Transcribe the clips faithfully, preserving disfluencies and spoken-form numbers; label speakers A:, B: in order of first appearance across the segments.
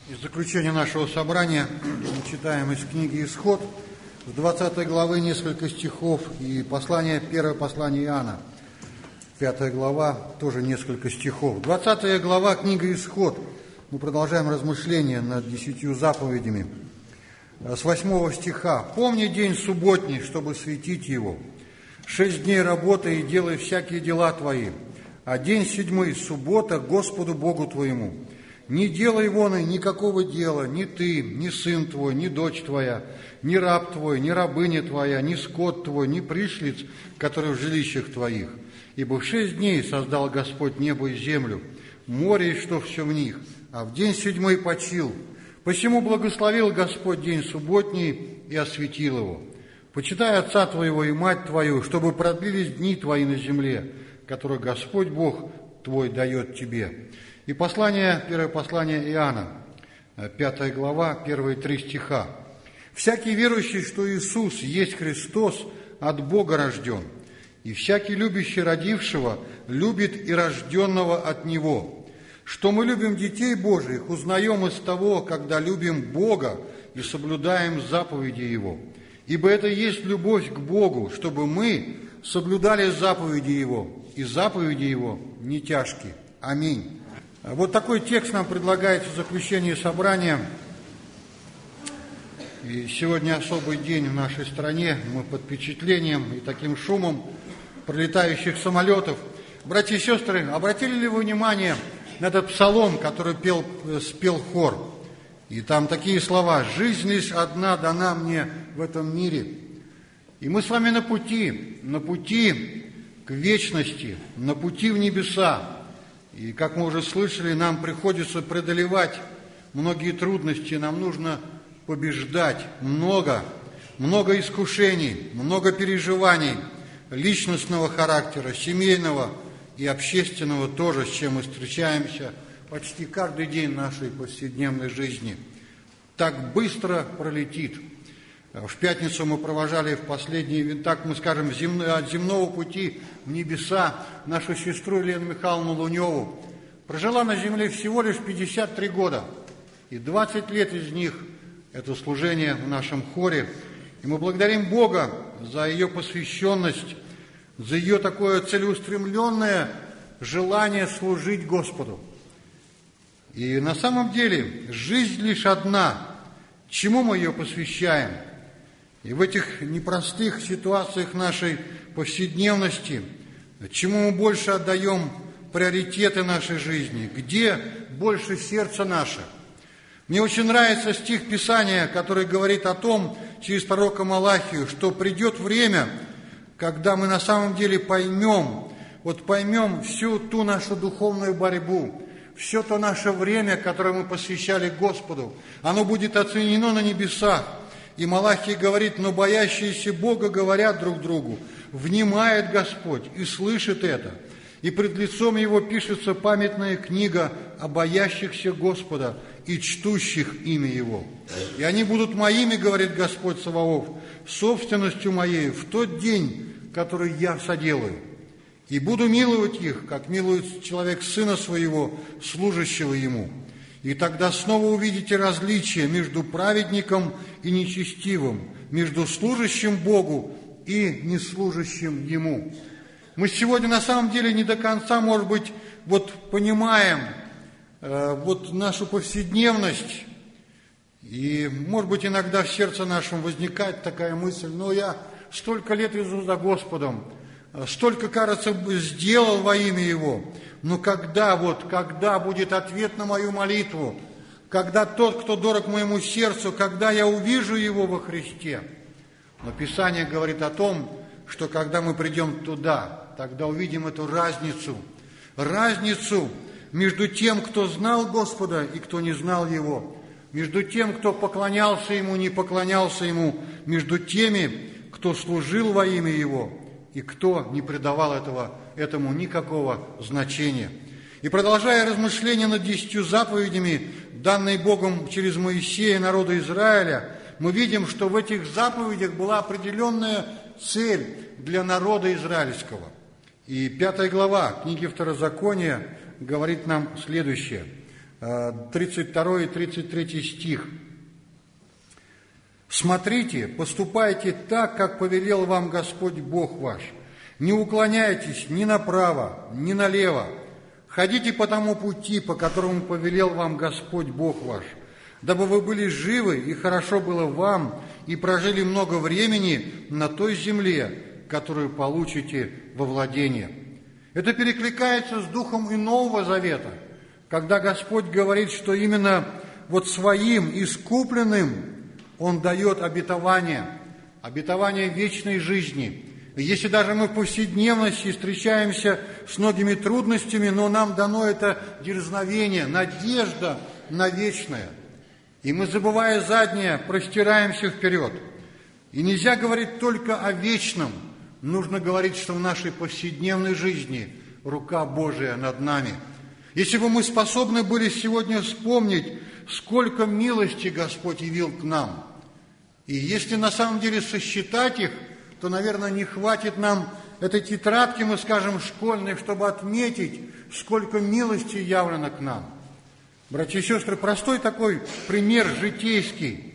A: Из заключения нашего собрания мы читаем из книги «Исход», с двадцатой главы несколько стихов, и послание, первое послание Иоанна, пятая глава, тоже несколько стихов. двадцатая глава книги «Исход». Мы продолжаем размышления над десятью заповедями. С восьмого стиха. «Помни день субботний, чтобы светить его. Шесть дней работай и делай всякие дела твои, а день седьмой – суббота Господу Богу твоему. Не делай вон и никакого дела, ни ты, ни сын твой, ни дочь твоя, ни раб твой, ни рабыня твоя, ни скот твой, ни пришлиц, которые в жилищах твоих. Ибо в шесть дней создал Господь небо и землю, море и что все в них, а в день седьмой почил. Посему благословил Господь день субботний и осветил его. Почитай отца твоего и мать твою, чтобы продлились дни твои на земле, которые Господь Бог твой дает тебе». И послание, первое послание Иоанна, пятая глава, первые три стиха. «Всякий верующий, что Иисус есть Христос, от Бога рожден, и всякий любящий родившего любит и рожденного от Него. Что мы любим детей Божиих, узнаем из того, когда любим Бога и соблюдаем заповеди Его. Ибо это и есть любовь к Богу, чтобы мы соблюдали заповеди Его, и заповеди Его не тяжкие. Аминь». Вот такой текст нам предлагается в заключении собрания. И сегодня особый день в нашей стране. Мы под впечатлением и таким шумом пролетающих самолетов. Братья и сестры, обратили ли вы внимание на этот псалом, который пел, спел хор? И там такие слова: «Жизнь лишь одна дана мне в этом мире». И мы с вами на пути, на пути к вечности, на пути в небеса. И, как мы уже слышали, нам приходится преодолевать многие трудности, нам нужно побеждать много, много искушений, много переживаний личностного характера, семейного и общественного тоже, с чем мы встречаемся почти каждый день нашей повседневной жизни. Так быстро пролетит. В пятницу мы провожали в последний, так мы скажем, земно, от земного пути в небеса нашу сестру Елену Михайловну Луневу. Прожила на земле всего лишь пятьдесят три года, и двадцать лет из них это служение в нашем хоре. И мы благодарим Бога за ее посвященность, за ее такое целеустремленное желание служить Господу. И на самом деле жизнь лишь одна. Чему мы ее посвящаем? И в этих непростых ситуациях нашей повседневности, чему мы больше отдаем приоритеты нашей жизни, где больше сердце наше? Мне очень нравится стих Писания, который говорит о том, через пророка Малахию, что придет время, когда мы на самом деле поймем, вот поймем всю ту нашу духовную борьбу, все то наше время, которое мы посвящали Господу, оно будет оценено на небесах. И Малахий говорит: но боящиеся Бога говорят друг другу, внимает Господь и слышит это. И пред лицом Его пишется памятная книга о боящихся Господа и чтущих имя Его. И они будут моими, говорит Господь Саваоф, собственностью моей в тот день, который я соделаю. И буду миловать их, как милует человек сына своего, служащего ему. И тогда снова увидите различие между праведником и нечестивым, между служащим Богу и неслужащим Ему. Мы сегодня на самом деле не до конца, может быть, вот понимаем э, вот нашу повседневность, и, может быть, иногда в сердце нашем возникает такая мысль: но я столько лет иду за Господом, столько, кажется, сделал во имя Его, но когда вот, когда будет ответ на мою молитву, когда тот, кто дорог моему сердцу, когда я увижу Его во Христе? Но Писание говорит о том, что когда мы придем туда, тогда увидим эту разницу, разницу между тем, кто знал Господа и кто не знал Его, между тем, кто поклонялся Ему, не поклонялся Ему, между теми, кто служил во имя Его, и кто не придавал этого, этому никакого значения. И продолжая размышления над десятью заповедями, данные Богом через Моисея народу Израиля, мы видим, что в этих заповедях была определенная цель для народа израильского. И пятая глава книги Второзакония говорит нам следующее: тридцать второй и тридцать третий стих. «Смотрите, поступайте так, как повелел вам Господь Бог ваш. Не уклоняйтесь ни направо, ни налево. Ходите по тому пути, по которому повелел вам Господь Бог ваш, дабы вы были живы, и хорошо было вам, и прожили много времени на той земле, которую получите во владение». Это перекликается с духом и Нового Завета, когда Господь говорит, что именно вот своим искупленным Он дает обетование, обетование вечной жизни. И если даже мы в повседневности встречаемся с многими трудностями, но нам дано это дерзновение, надежда на вечное. И мы, забывая заднее, простираемся вперед. И нельзя говорить только о вечном. Нужно говорить, что в нашей повседневной жизни рука Божия над нами. Если бы мы способны были сегодня вспомнить, сколько милости Господь явил к нам, и если на самом деле сосчитать их, то, наверное, не хватит нам этой тетрадки, мы скажем, школьной, чтобы отметить, сколько милости явлено к нам. Братья и сестры, простой такой пример житейский.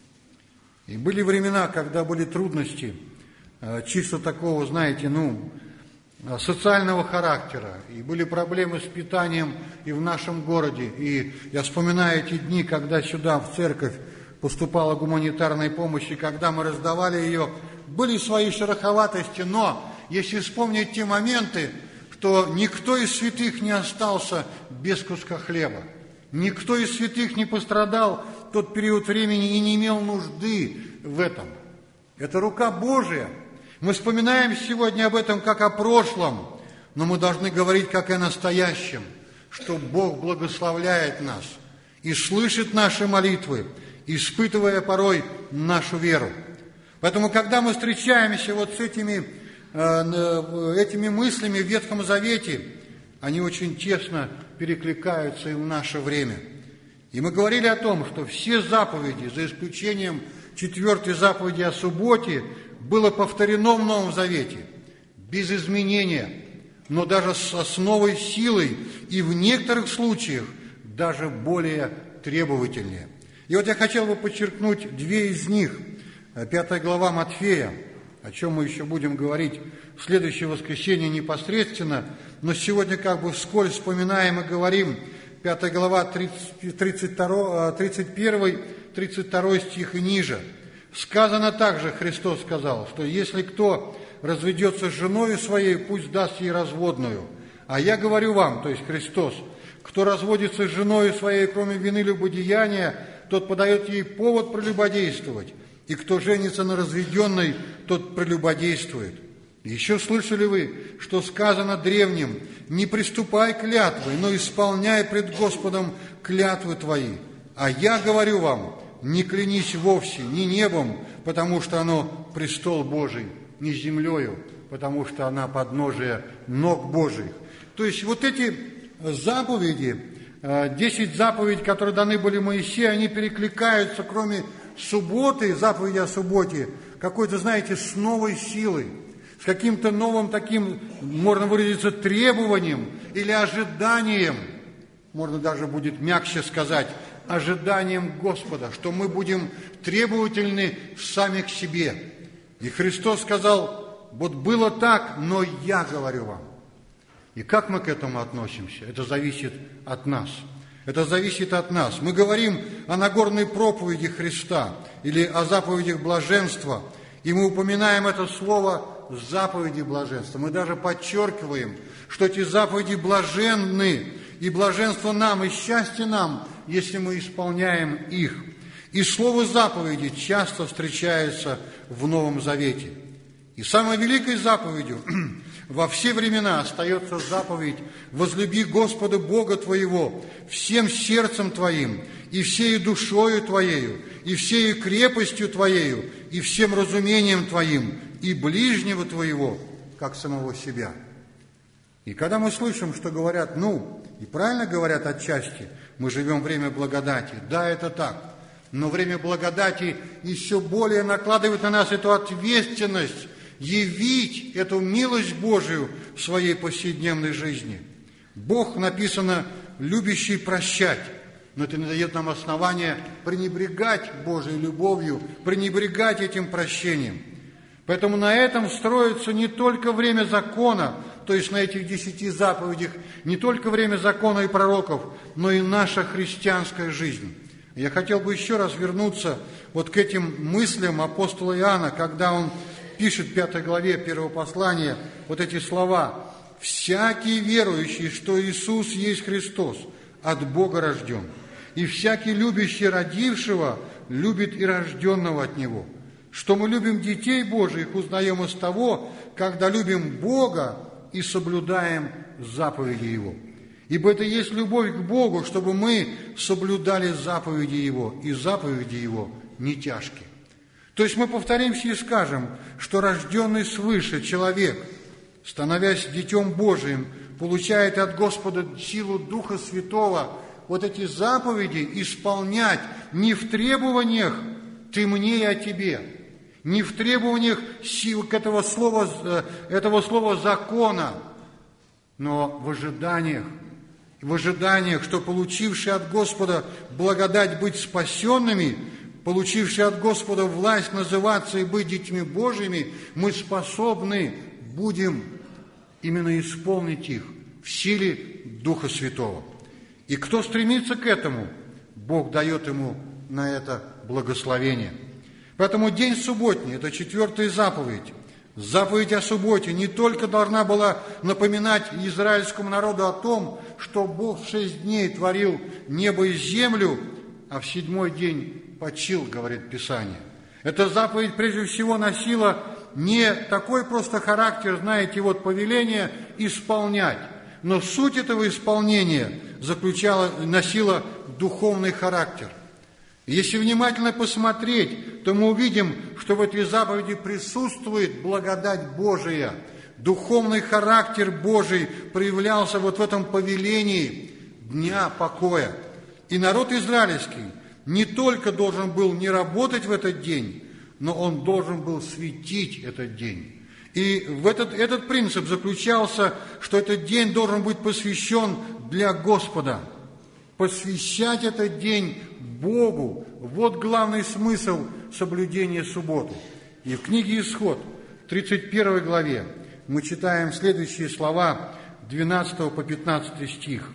A: И были времена, когда были трудности, чисто такого, знаете, ну, социального характера, и были проблемы с питанием и в нашем городе. И я вспоминаю эти дни, когда сюда, в церковь, поступала гуманитарная помощь, и когда мы раздавали ее, были свои шероховатости, но если вспомнить те моменты, что никто из святых не остался без куска хлеба, никто из святых не пострадал в тот период времени и не имел нужды в этом. Это рука Божия. Мы вспоминаем сегодня об этом как о прошлом, но мы должны говорить как о настоящем, что Бог благословляет нас и слышит наши молитвы, испытывая порой нашу веру. Поэтому, когда мы встречаемся вот с этими, э, этими мыслями в Ветхом Завете, они очень тесно перекликаются и в наше время. И мы говорили о том, что все заповеди, за исключением четвертой заповеди о субботе, было повторено в Новом Завете, без изменения, но даже с новой силой и в некоторых случаях даже более требовательнее. И вот я хотел бы подчеркнуть две из них. Пятая глава Матфея, о чем мы еще будем говорить в следующее воскресенье непосредственно, но сегодня как бы вскользь вспоминаем и говорим. Пятая глава, тридцать первый тридцать второй стих и ниже. Сказано также, Христос сказал, что если кто разведется с женою своей, пусть даст ей разводную. А я говорю вам, то есть Христос, кто разводится с женою своей, кроме вины любодеяния, тот подает ей повод прелюбодействовать, и кто женится на разведенной, тот прелюбодействует. Еще слышали вы, что сказано древним: не приступай клятвы, но исполняй пред Господом клятвы твои. А я говорю вам, не клянись вовсе, ни небом, потому что оно престол Божий, ни землею, потому что она подножие ног Божьих. То есть вот эти заповеди, десять заповедей, которые даны были Моисею, они перекликаются, кроме субботы, заповеди о субботе, какой-то, знаете, с новой силой, с каким-то новым таким, можно выразиться, требованием или ожиданием, можно даже будет мягче сказать, ожиданием Господа, что мы будем требовательны сами к себе. И Христос сказал: вот было так, но я говорю вам. И как мы к этому относимся? Это зависит от нас. Это зависит от нас. Мы говорим о Нагорной проповеди Христа или о заповедях блаженства, и мы упоминаем это слово «заповеди блаженства». Мы даже подчеркиваем, что эти заповеди блаженны, и блаженство нам, и счастье нам, если мы исполняем их. И слово «заповеди» часто встречается в Новом Завете. И самой великой заповедью во все времена остается заповедь: «Возлюби Господа Бога твоего всем сердцем твоим, и всею душою твоею, и всею крепостью твоею, и всем разумением твоим, и ближнего твоего, как самого себя». И когда мы слышим, что говорят, ну, и правильно говорят отчасти, мы живем время благодати, да, это так, но время благодати еще более накладывает на нас эту ответственность явить эту милость Божию в своей повседневной жизни. Бог, написано, любящий прощать. Но это не дает нам основания пренебрегать Божьей любовью, пренебрегать этим прощением. Поэтому на этом строится не только время закона, то есть на этих десяти заповедях, не только время закона и пророков, но и наша христианская жизнь. Я хотел бы еще раз вернуться вот к этим мыслям апостола Иоанна, когда он пишет в пятой главе первого послания вот эти слова: «Всякий верующий, что Иисус есть Христос, от Бога рожден, и всякий любящий родившего любит и рожденного от Него. Что мы любим детей Божиих, узнаем из того, когда любим Бога и соблюдаем заповеди Его. Ибо это есть любовь к Богу, чтобы мы соблюдали заповеди Его, и заповеди Его не тяжкие». То есть мы повторимся и скажем, что рожденный свыше человек, становясь Детем Божиим, получает от Господа силу Духа Святого вот эти заповеди исполнять не в требованиях «ты мне, я тебе», не в требованиях сил этого слова, этого слова закона, но в ожиданиях, в ожиданиях, что получившие от Господа благодать быть спасенными, получившие от Господа власть называться и быть детьми Божьими, мы способны будем именно исполнить их в силе Духа Святого. И кто стремится к этому, Бог дает ему на это благословение. Поэтому день субботний – это четвертая заповедь. Заповедь о субботе не только должна была напоминать израильскому народу о том, что Бог в шесть дней творил небо и землю, а в седьмой день почил, говорит Писание. Эта заповедь прежде всего носила не такой просто характер, знаете, вот повеление исполнять, но суть этого исполнения заключала, носила духовный характер. Если внимательно посмотреть, то мы увидим, что в этой заповеди присутствует благодать Божия. Духовный характер Божий проявлялся вот в этом повелении дня покоя. И народ израильский не только должен был не работать в этот день, но он должен был светить этот день. И в этот, этот принцип заключался, что этот день должен быть посвящен для Господа. Посвящать этот день Богу. Вот главный смысл соблюдения субботы. И в книге «Исход», тридцать первой главе, мы читаем следующие слова, двенадцатого по пятнадцатый стих.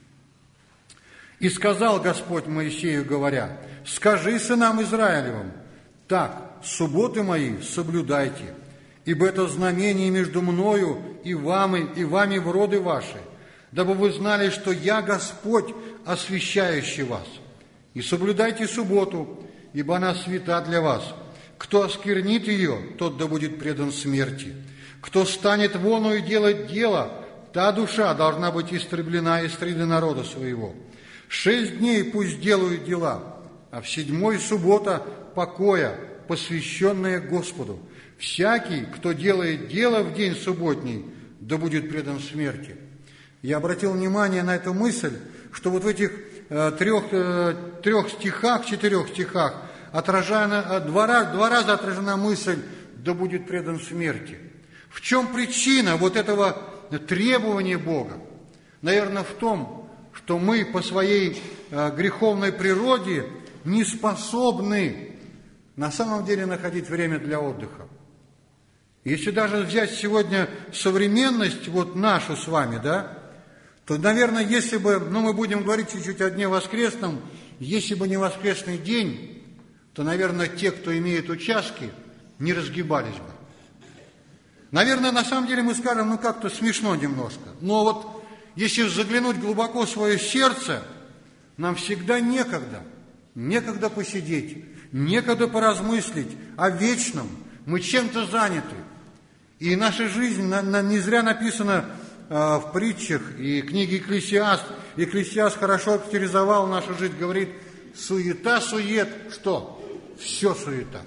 A: «И сказал Господь Моисею, говоря: скажи сынам Израилевым: так, субботы мои соблюдайте, ибо это знамение между мною и вами, и вами в роды ваши, дабы вы знали, что я Господь, освящающий вас. И соблюдайте субботу, ибо она свята для вас. Кто осквернит ее, тот да будет предан смерти. Кто станет воною делать дело, та душа должна быть истреблена из среды народа своего. Шесть дней пусть делают дела, а в седьмой суббота покоя, посвященная Господу. Всякий, кто делает дело в день субботний, да будет предан смерти». Я обратил внимание на эту мысль, что вот в этих э, трех, э, трех стихах, четырех стихах отражена, э, два, раз, два раза отражена мысль «да будет предан смерти». В чем причина вот этого требования Бога? Наверное, в том, что мы по своей э, греховной природе не способны на самом деле находить время для отдыха. Если даже взять сегодня современность, вот нашу с вами, да, то, наверное, если бы, ну, мы будем говорить чуть-чуть о дне воскресном, если бы не воскресный день, то, наверное, те, кто имеет участки, не разгибались бы. Наверное, на самом деле мы скажем, ну, как-то смешно немножко. Но вот если заглянуть глубоко в свое сердце, нам всегда некогда, некогда посидеть, некогда поразмыслить о вечном. Мы чем-то заняты. И наша жизнь, на, на, не зря написано э, в притчах и книге «Экклесиаст». Экклесиаст хорошо характеризовал нашу жизнь, говорит: суета-сует, что? Все суета.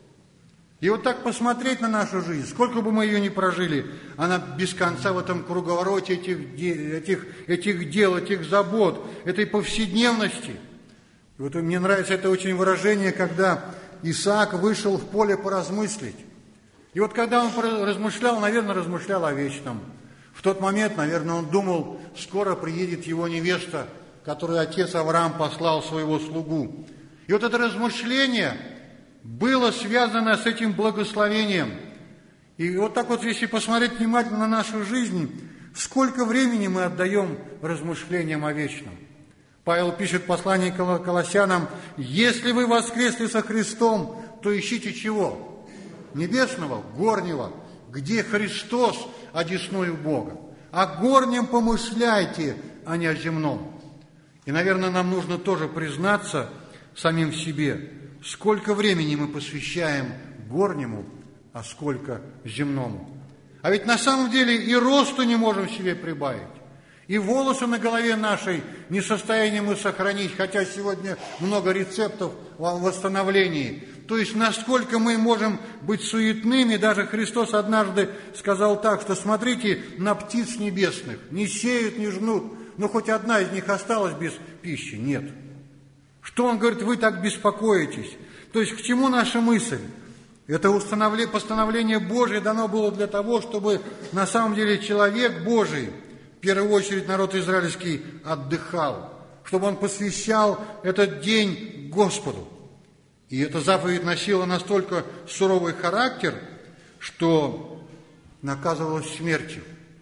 A: И вот так посмотреть на нашу жизнь, сколько бы мы ее ни прожили, она без конца в этом круговороте этих, этих, этих дел, этих забот, этой повседневности. И вот мне нравится это очень выражение, когда Исаак вышел в поле поразмыслить. И вот когда он размышлял, наверное, размышлял о вечном. В тот момент, наверное, он думал, скоро приедет его невеста, которую отец Авраам послал своего слугу. И вот это размышление было связано с этим благословением. И вот так вот, если посмотреть внимательно на нашу жизнь, сколько времени мы отдаем размышлениям о вечном. Павел пишет в послании к Колоссянам: «Если вы воскресли со Христом, то ищите чего? Небесного, горнего, где Христос одесную Бога. О горнем помышляйте, а не о земном». И, наверное, нам нужно тоже признаться самим в себе, сколько времени мы посвящаем горнему, а сколько земному. А ведь на самом деле и росту не можем себе прибавить, и волосы на голове нашей не в состоянии мы сохранить, хотя сегодня много рецептов в восстановлении. То есть, насколько мы можем быть суетными, даже Христос однажды сказал так, что смотрите на птиц небесных, не сеют, не жнут, но хоть одна из них осталась без пищи? Нет. Что он говорит, вы так беспокоитесь? То есть, к чему наша мысль? Это установление, постановление Божие дано было для того, чтобы на самом деле человек Божий, в первую очередь народ израильский, отдыхал, чтобы он посвящал этот день Господу. И эта заповедь носила настолько суровый характер, что наказывалась смертью.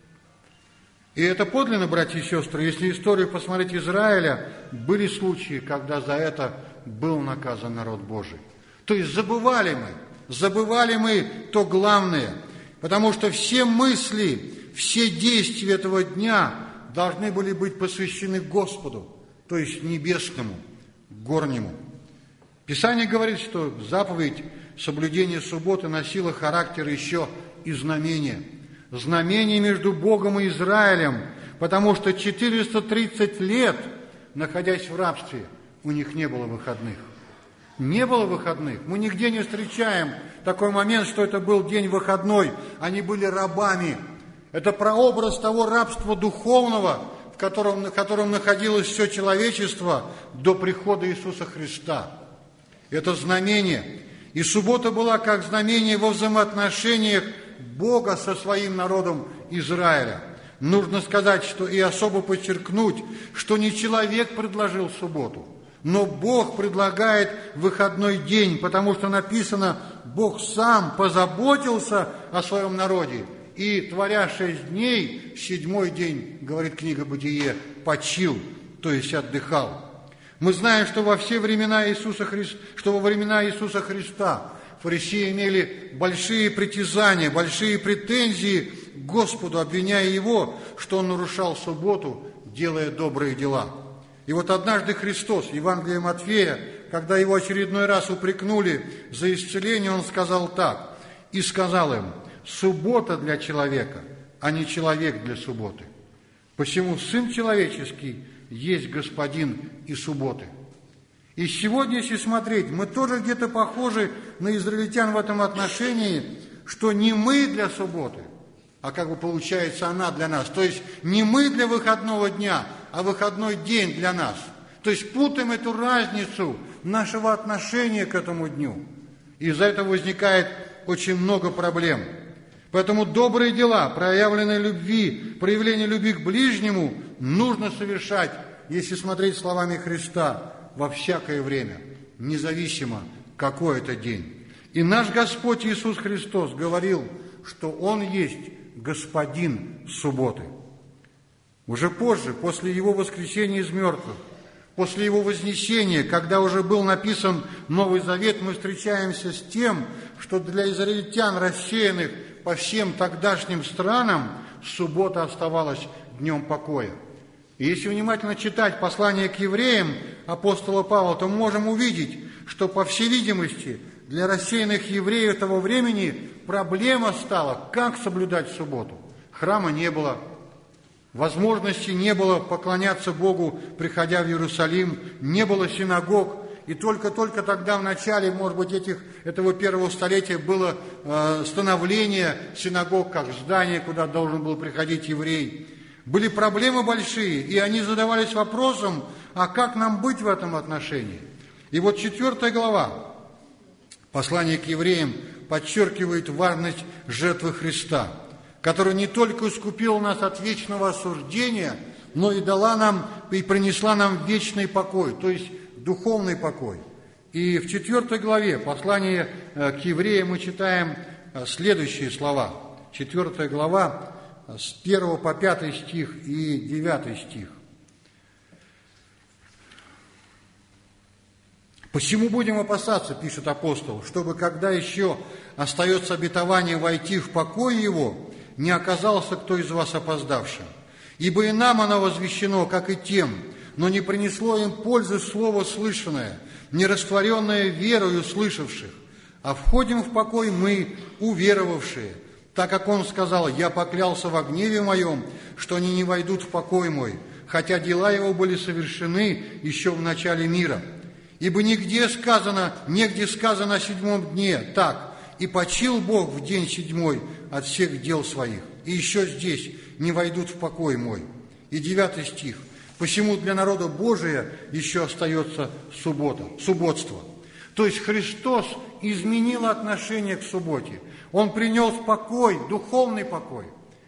A: И это подлинно, братья и сестры, если историю посмотреть Израиля, были случаи, когда за это был наказан народ Божий. То есть забывали мы, забывали мы то главное, потому что все мысли, все действия этого дня должны были быть посвящены Господу, то есть небесному, горнему. Писание говорит, что заповедь соблюдения субботы носила характер еще и знамения. Знамение между Богом и Израилем, потому что четыреста тридцать лет, находясь в рабстве, у них не было выходных. Не было выходных. Мы нигде не встречаем такой момент, что это был день выходной. Они были рабами. Это прообраз того рабства духовного, в котором, в котором находилось все человечество до прихода Иисуса Христа. Это знамение. И суббота была как знамение во взаимоотношениях Бога со своим народом Израиля. Нужно сказать, что и особо подчеркнуть, что не человек предложил субботу, но Бог предлагает выходной день, потому что написано, Бог сам позаботился о своем народе. И, творя шесть дней, седьмой день, говорит книга Бытие, почил, то есть отдыхал. Мы знаем, что во все времена Иисуса Христа, что во времена Иисуса Христа фарисеи имели большие притязания, большие претензии к Господу, обвиняя Его, что Он нарушал субботу, делая добрые дела. И вот однажды Христос, Евангелие Матфея, когда Его очередной раз упрекнули за исцеление, Он сказал так, и сказал им, суббота для человека, а не человек для субботы. Посему Сын Человеческий есть Господин и субботы. И сегодня, если смотреть, мы тоже где-то похожи на израильтян в этом отношении, что не мы для субботы, а как бы получается она для нас. То есть не мы для выходного дня, а выходной день для нас. То есть путаем эту разницу нашего отношения к этому дню. И из-за этого возникает очень много проблем. Поэтому добрые дела, проявленные любви, проявление любви к ближнему нужно совершать, если смотреть словами Христа, во всякое время, независимо, какой это день. И наш Господь Иисус Христос говорил, что Он есть Господин субботы. Уже позже, после Его воскресения из мертвых, после Его вознесения, когда уже был написан Новый Завет, мы встречаемся с тем, что для израильтян, рассеянных по всем тогдашним странам, суббота оставалась днем покоя. И если внимательно читать послание к евреям апостола Павла, то мы можем увидеть, что, по всей видимости, для рассеянных евреев того времени проблема стала, как соблюдать субботу. Храма не было, возможности не было поклоняться Богу, приходя в Иерусалим, не было синагог, и только-только тогда, в начале, может быть, этих, этого первого столетия было э, становление синагог, как здание, куда должен был приходить еврей. Были проблемы большие, и они задавались вопросом, а как нам быть в этом отношении? И вот четвертая глава послания к евреям подчеркивает важность жертвы Христа. которая не только искупила нас от вечного осуждения, но и дала нам, и принесла нам вечный покой, то есть духовный покой. И в четвертой главе послания к евреям мы читаем следующие слова. Четвертая глава, с первого по пятый стих и девятый стих. «Посему будем опасаться, — пишет апостол, — чтобы, когда еще остается обетование войти в покой его, не оказался кто из вас опоздавшим. Ибо и нам оно возвещено, как и тем, но не принесло им пользы слово слышанное, не растворенное верою слышавших. А входим в покой мы, уверовавшие, так как он сказал: я поклялся во гневе моем, что они не войдут в покой мой, хотя дела его были совершены еще в начале мира. Ибо нигде сказано, негде сказано о седьмом дне так: и почил Бог в день седьмой от всех дел своих. И еще здесь: не войдут в покой мой». И девятый стих: «Посему для народа Божия еще остается суббота, субботство». То есть Христос изменил отношение к субботе. Он принес покой, духовный покой.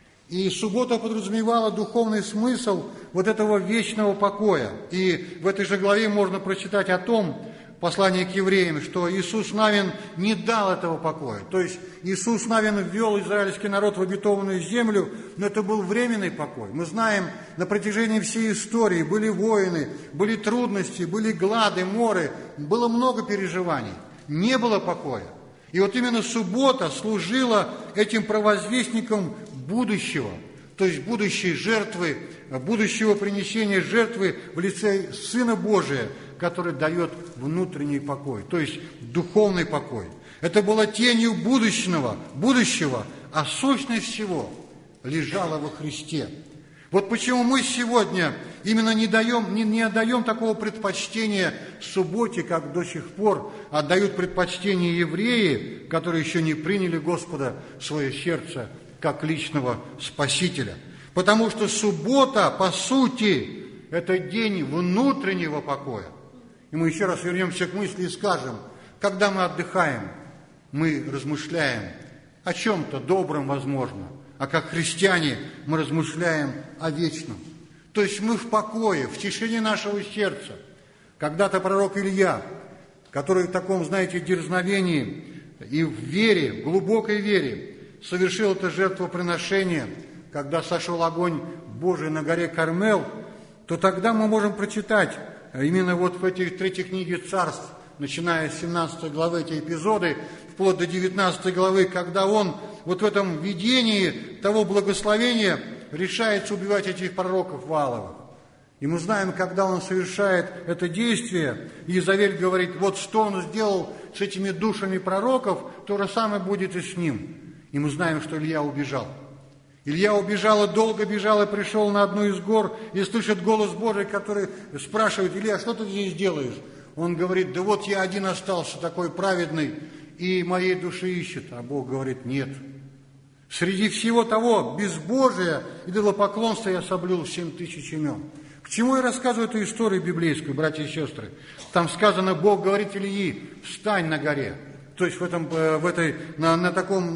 A: И суббота подразумевала духовный смысл вот этого вечного покоя. И в этой же главе можно прочитать о том, послание к евреям, что Иисус Навин не дал этого покоя. То есть Иисус Навин ввел израильский народ в обетованную землю, но это был временный покой. Мы знаем, на протяжении всей истории были войны, были трудности, были глады, моры, было много переживаний. Не было покоя. И вот именно суббота служила этим провозвестником будущего, то есть будущей жертвы, будущего принесения жертвы в лице Сына Божия, который дает внутренний покой, то есть духовный покой. Это было тенью будущего, будущего, а сущность всего лежала во Христе. Вот почему мы сегодня именно не даем, не, не отдаем такого предпочтения субботе, как до сих пор отдают предпочтение евреи, которые еще не приняли Господа в свое сердце как личного Спасителя. Потому что суббота, по сути, это день внутреннего покоя. И мы еще раз вернемся к мысли и скажем: когда мы отдыхаем, мы размышляем о чем-то добром, возможно, а как христиане мы размышляем о вечном. То есть мы в покое, в тишине нашего сердца. Когда-то пророк Илья, который в таком, знаете, дерзновении и в вере, в глубокой вере, совершил это жертвоприношение, когда сошел огонь Божий на горе Кармел, то тогда мы можем прочитать именно вот в этой третьей книге Царств, начиная с семнадцатой главы, эти эпизоды, вплоть до девятнадцатой главы, когда он вот в этом видении того благословения решается убивать этих пророков Вааловых. И мы знаем, когда он совершает это действие, Иезавель говорит: вот что он сделал с этими душами пророков, то же самое будет и с ним. И мы знаем, что Илья убежал. Илья убежал и долго бежал, и пришел на одну из гор, и слышит голос Божий, который спрашивает: Илья, что ты здесь делаешь? Он говорит: да вот я один остался, такой праведный, и моей души ищет. А Бог говорит: нет. Среди всего того безбожия, идолопоклонства я соблюл семь тысяч имен. К чему я рассказываю эту историю библейскую, братья и сестры? Там сказано, Бог говорит Ильи: встань на горе. То есть в, этом, в этой, на, на таком